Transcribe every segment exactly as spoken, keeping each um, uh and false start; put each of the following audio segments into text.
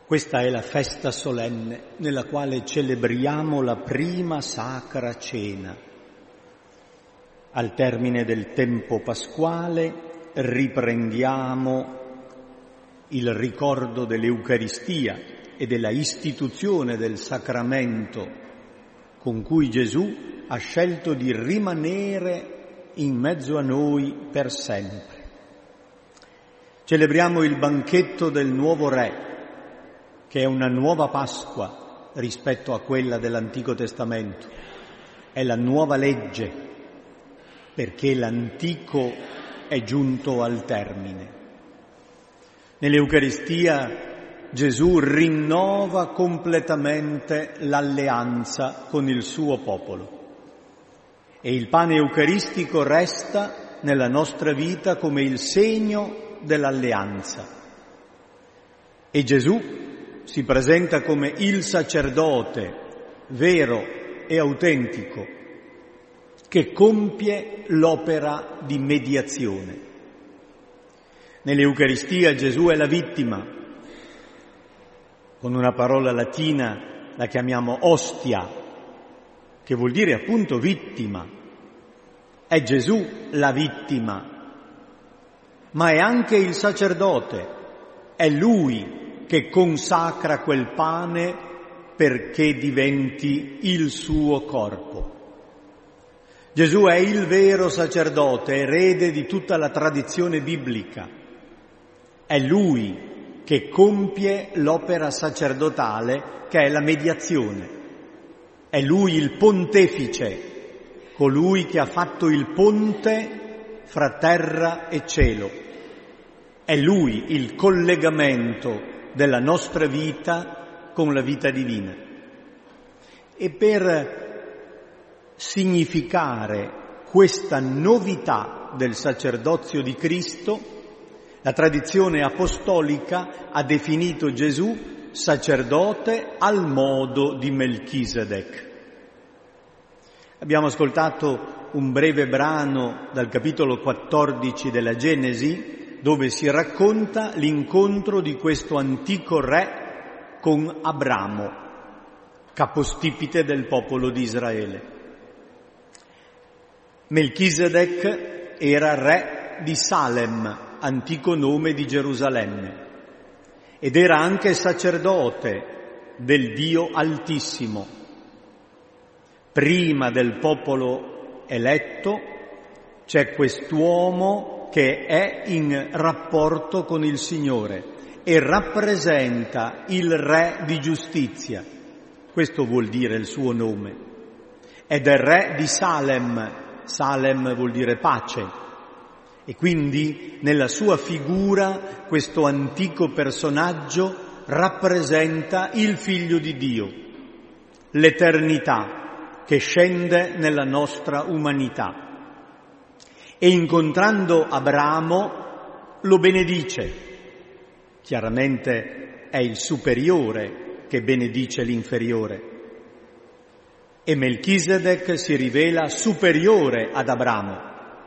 Questa è la festa solenne nella quale celebriamo la prima sacra cena. Al termine del tempo pasquale riprendiamo il ricordo dell'Eucaristia e della istituzione del sacramento con cui Gesù ha scelto di rimanere in mezzo a noi per sempre. Celebriamo il banchetto del nuovo Re, che è una nuova Pasqua rispetto a quella dell'Antico Testamento. È la nuova legge, perché l'Antico è giunto al termine. Nell'Eucaristia Gesù rinnova completamente l'alleanza con il suo popolo e il pane eucaristico resta nella nostra vita come il segno dell'alleanza. E Gesù si presenta come il sacerdote vero e autentico che compie l'opera di mediazione. Nell'Eucaristia Gesù è la vittima, con una parola latina la chiamiamo ostia, che vuol dire appunto vittima. È Gesù la vittima, ma è anche il sacerdote, è Lui che consacra quel pane perché diventi il suo corpo. Gesù è il vero sacerdote, erede di tutta la tradizione biblica. È Lui che compie l'opera sacerdotale che è la mediazione. È Lui il pontefice, colui che ha fatto il ponte fra terra e cielo. È Lui il collegamento della nostra vita con la vita divina. E per significare questa novità del sacerdozio di Cristo, la tradizione apostolica ha definito Gesù sacerdote al modo di Melchisedec. Abbiamo ascoltato un breve brano dal capitolo quattordici della Genesi, dove si racconta l'incontro di questo antico re con Abramo, capostipite del popolo di Israele. Melchisedec era re di Salem, antico nome di Gerusalemme, ed era anche sacerdote del Dio Altissimo. Prima del popolo eletto c'è quest'uomo che è in rapporto con il Signore e rappresenta il Re di giustizia. Questo vuol dire il suo nome. Ed è re di Salem. Salem vuol dire pace. E quindi nella sua figura questo antico personaggio rappresenta il Figlio di Dio, l'eternità che scende nella nostra umanità. E incontrando Abramo lo benedice. Chiaramente è il superiore che benedice l'inferiore. E Melchisedec si rivela superiore ad Abramo.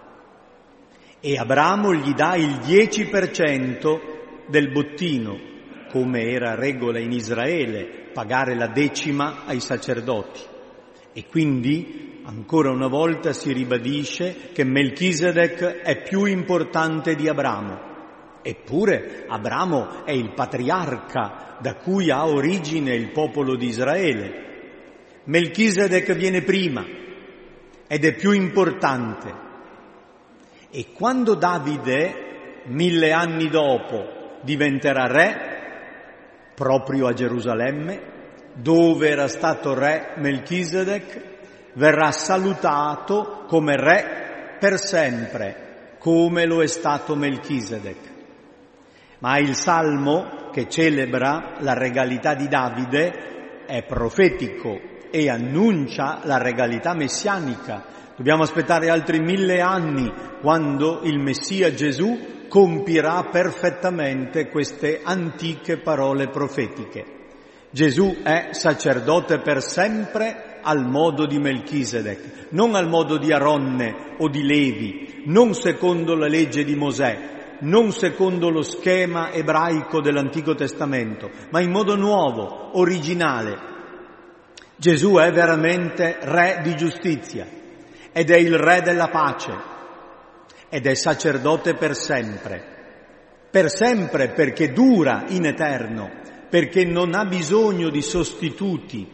E Abramo gli dà il dieci per cento del bottino, come era regola in Israele, pagare la decima ai sacerdoti. E quindi ancora una volta si ribadisce che Melchisedec è più importante di Abramo. Eppure Abramo è il patriarca da cui ha origine il popolo di Israele. Melchisedec viene prima ed è più importante. E quando Davide, mille anni dopo, diventerà re, proprio a Gerusalemme, dove era stato re Melchisedec, verrà salutato come re per sempre, come lo è stato Melchisedec. Ma il Salmo, che celebra la regalità di Davide, è profetico e annuncia la regalità messianica. Dobbiamo aspettare altri mille anni quando il Messia Gesù compirà perfettamente queste antiche parole profetiche. Gesù è sacerdote per sempre al modo di Melchisedec, non al modo di Aronne o di Levi, non secondo la legge di Mosè, non secondo lo schema ebraico dell'Antico Testamento, ma in modo nuovo, originale. Gesù è veramente Re di giustizia ed è il Re della pace ed è sacerdote per sempre. Per sempre perché dura in eterno, perché non ha bisogno di sostituti,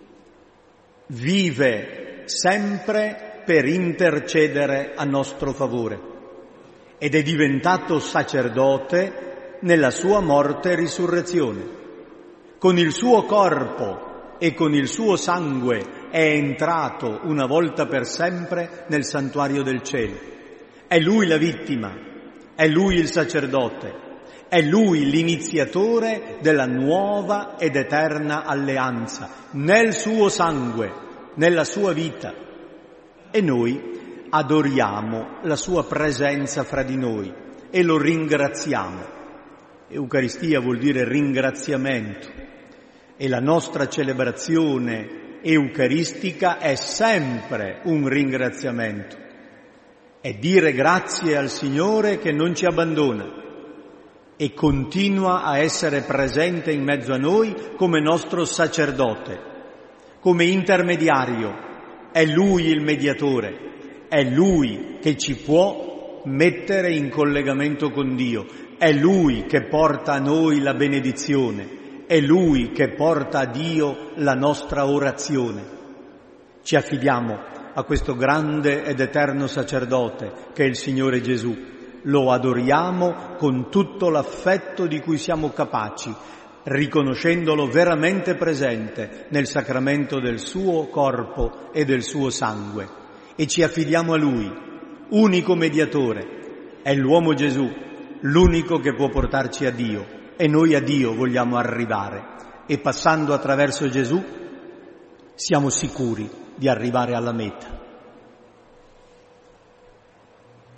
vive sempre per intercedere a nostro favore ed è diventato sacerdote nella sua morte e risurrezione. Con il suo corpo e con il suo sangue è entrato una volta per sempre nel santuario del cielo. È Lui la vittima, è Lui il sacerdote, è Lui l'iniziatore della nuova ed eterna alleanza, nel suo sangue, nella sua vita. E noi adoriamo la sua presenza fra di noi e lo ringraziamo. Eucaristia vuol dire ringraziamento e la nostra celebrazione eucaristica è sempre un ringraziamento. È dire grazie al Signore che non ci abbandona e continua a essere presente in mezzo a noi come nostro sacerdote, come intermediario. È Lui il mediatore, è Lui che ci può mettere in collegamento con Dio, è Lui che porta a noi la benedizione, è Lui che porta a Dio la nostra orazione. Ci affidiamo a questo grande ed eterno sacerdote che è il Signore Gesù. Lo adoriamo con tutto l'affetto di cui siamo capaci, riconoscendolo veramente presente nel sacramento del suo corpo e del suo sangue. E ci affidiamo a Lui, unico mediatore. È l'uomo Gesù, l'unico che può portarci a Dio. E noi a Dio vogliamo arrivare. E passando attraverso Gesù siamo sicuri di arrivare alla meta.